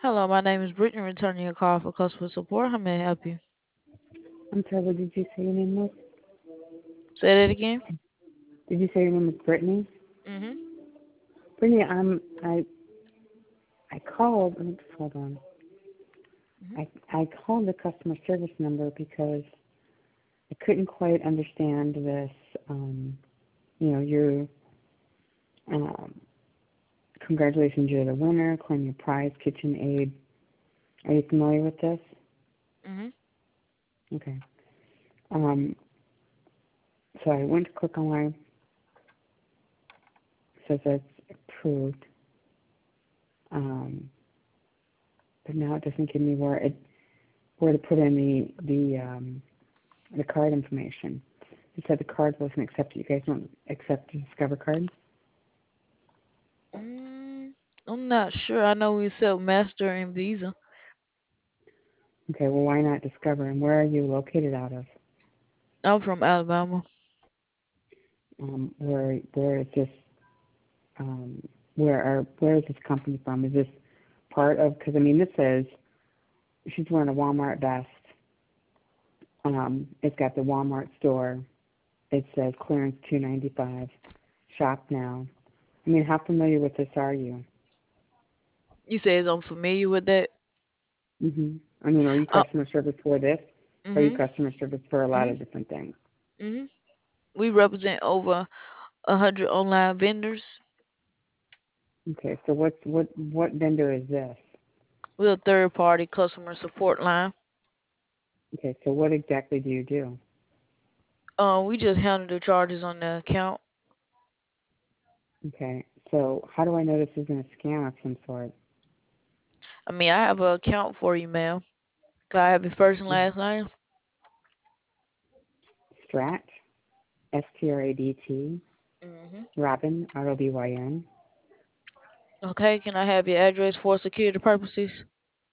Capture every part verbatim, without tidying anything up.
Hello, my name is Brittany, returning your call for customer support. How may I help you? I'm sorry, what did you say your name was? Say that again. Did you say your name was Brittany? Mm-hmm. Brittany, um, I I called. Oops, hold on. hmm I I called the customer service number because I couldn't quite understand this. Um, you know, your um, congratulations, you're the winner. Claim your prize, KitchenAid. Are you familiar with this? hmm Okay. Um, so I went to click online. It says it's approved. Um, but now it doesn't give me where it where to put in the the um, the card information. It said the card wasn't accepted. You guys don't accept the Discover card? Mm, I'm not sure. I know we sell Master and Visa. Okay, well, why not Discover? And where are you located out of? I'm from Alabama. Um, where where is this? Um, where are where is this company from? Is this part of? Because I mean, this says she's wearing a Walmart vest. Um, it's got the Walmart store. It says clearance two ninety five. Shop now. I mean, how familiar with this are you? You says I'm familiar with that. Mhm. I mean, are you Uh, customer service for this? Or are you mm-hmm. customer service for a lot Mm-hmm. of different things? Mm-hmm. We represent over a hundred online vendors. Okay, so what's what what vendor is this? We're a third party customer support line. Okay, so what exactly do you do? Uh, we just handle the charges on the account. Okay, so how do I know this isn't a scam of some sort? I mean, I have an account for you, ma'am. Can I have your first and last name? Strat, S T R A D T, Mm-hmm. Robin, R O B Y N. Okay. Can I have your address for security purposes?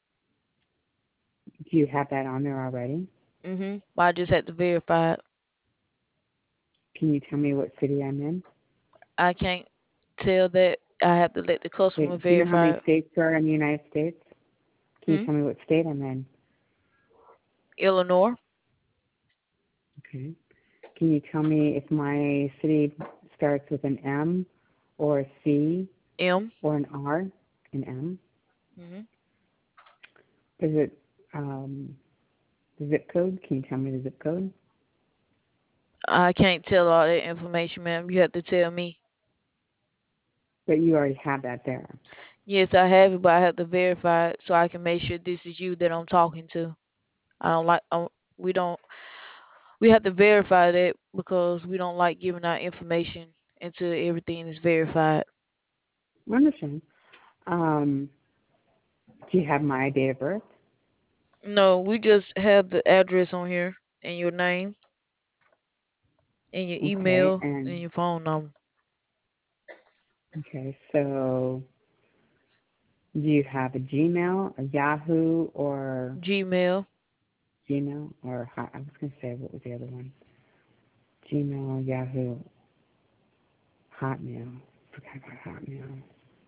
Do you have that on there already? Mm-hmm. I just had to verify it. Can you tell me what city I'm in? I can't tell that. I have to let the Okay, customer do you know how verify many it. states there are in the United States? Can you Hmm? tell me what state I'm in? Illinois. Okay. Can you tell me if my city starts with an M or a C M. or an R? An M? Hmm. Is it um, the zip code? Can you tell me the zip code? I can't tell all that information, ma'am. You have to tell me. But you already have that there. Yes, I have it, but I have to verify it so I can make sure this is you that I'm talking to. I don't like. Um, we don't. We have to verify that because we don't like giving out information until everything is verified. I understand. Um, do you have my date of birth? No, we just have the address on here and your name and your Okay, email and and your phone number. okay, so do you have a Gmail, a Yahoo, or Gmail. Gmail, or Hot? I was going to say what was the other one? Gmail, Yahoo, Hotmail. Forgot about Hotmail.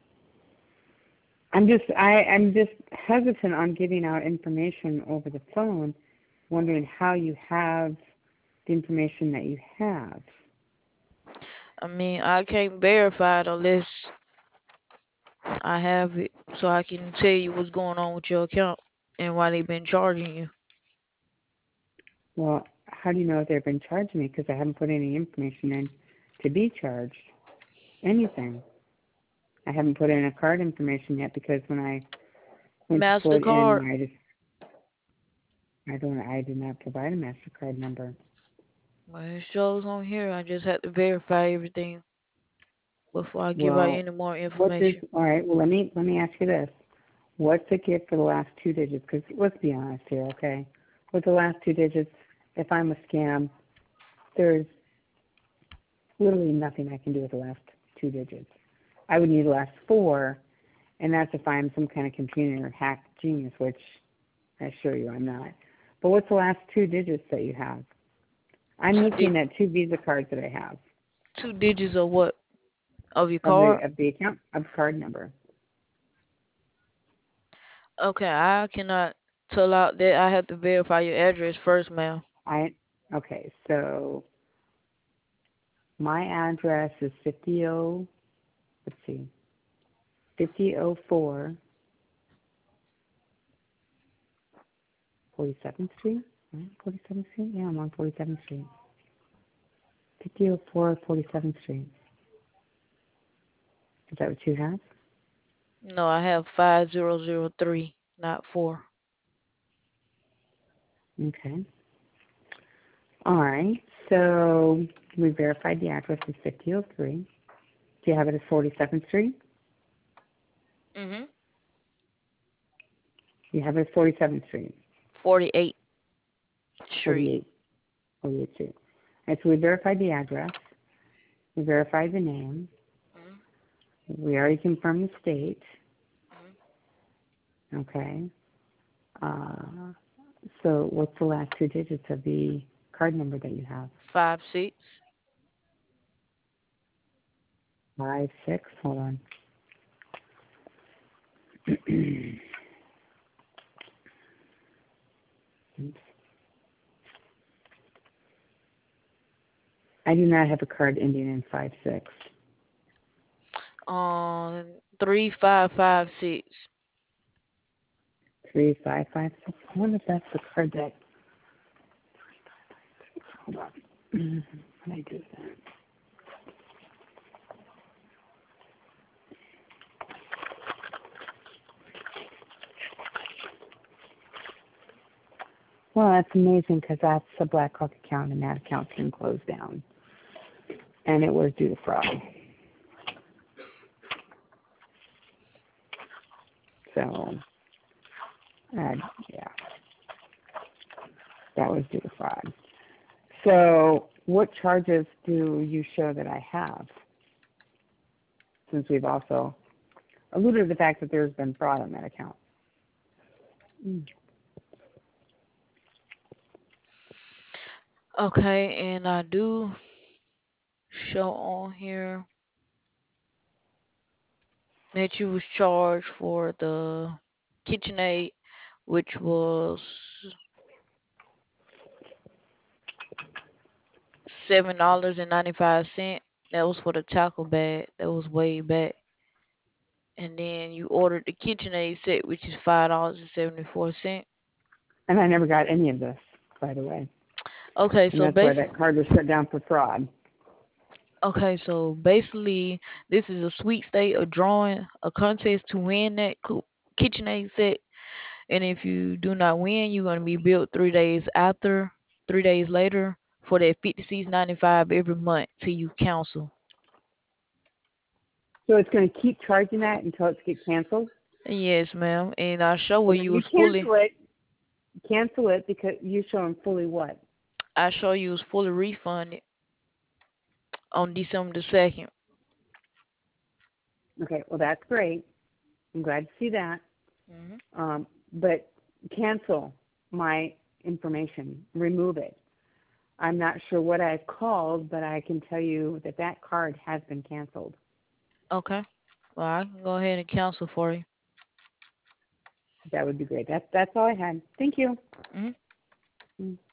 I'm just I, I'm just hesitant on giving out information over the phone, wondering how you have the information that you have. I mean, I can't verify it unless I have it so I can tell you what's going on with your account and why they've been charging you. Well, how do you know if they've been charging me? Because I haven't put any information in to be charged. Anything. I haven't put in a card information yet because when I went to put in MasterCard. my, I don't, I did not provide a Mastercard number. Well, it shows on here. I just had to verify everything before I give out Well, any more what is? information. All right. Well, let me let me ask you this: what's the gift for the last two digits? Because let's be honest here, okay? With the last two digits, if I'm a scam, there's literally nothing I can do with the last two digits. I would need the last four, and that's if I'm some kind of computer hack genius, which I assure you I'm not. But what's the last two digits that you have? I'm Two di- looking at two Visa cards that I have two digits of what? Of your of the card? of the account of card number. Okay, I cannot tell out that. I have to verify your address first, ma'am. I okay. So my address is fifty oh. Let's see, fifty oh four forty-seventh Street. Right? forty-seventh Street. Yeah, I'm on forty-seventh Street. fifty oh four forty-seventh Street. Is that what you have? No, I have five zero zero three, not four. Okay. All right. So we verified the address is fifty oh three. Do you have it as forty-seventh Street? Mhm. You have it as forty-seventh Street. forty-eight Street. forty-eight. forty-eight Street. And so we verified the address. We verified the name. Mhm. We already confirmed the state. Mhm. Okay. Uh, so what's the last two digits of the card number that you have? Five six. Five, six. Hold on. Oops. I do not have a card ending in five six. Um, three five five six. Three five five six. I wonder if that's the card that. Hold on. How do I do that? Well, that's amazing because that's a Blackhawk account, and that account's been closed down, and it was due to fraud. So, uh, yeah, that was due to fraud. So, what charges do you show that I have? Since we've also alluded to the fact that there's been fraud on that account. Mm. Okay, and I do show on here that you was charged for the KitchenAid, which was seven dollars and ninety five cent. That was for the tackle bag. That was way back. And then you ordered the KitchenAid set, which is five dollars and seventy four cent. And I never got any of this, by the way. Okay, And so that's why bas that card was shut down for fraud. okay, so basically, this is a sweet state, a drawing, a contest to win that co- KitchenAid set. And if you do not win, you're gonna be billed three days after, three days later for that fifty six ninety five every month till you cancel. So it's going to keep charging that until it gets canceled. Yes, ma'am. And I show So where when you you was fully, cancel it, cancel it because you show them fully what? I show you was fully refunded on December the second. Okay, well that's great. I'm glad to see that. Mhm. Um, but cancel my information, remove it. I'm not sure what I've called, but I can tell you that that card has been canceled. Okay. Well, I can go ahead and cancel for you. That would be great. That's that's all I had. Thank you. Mhm. Mm.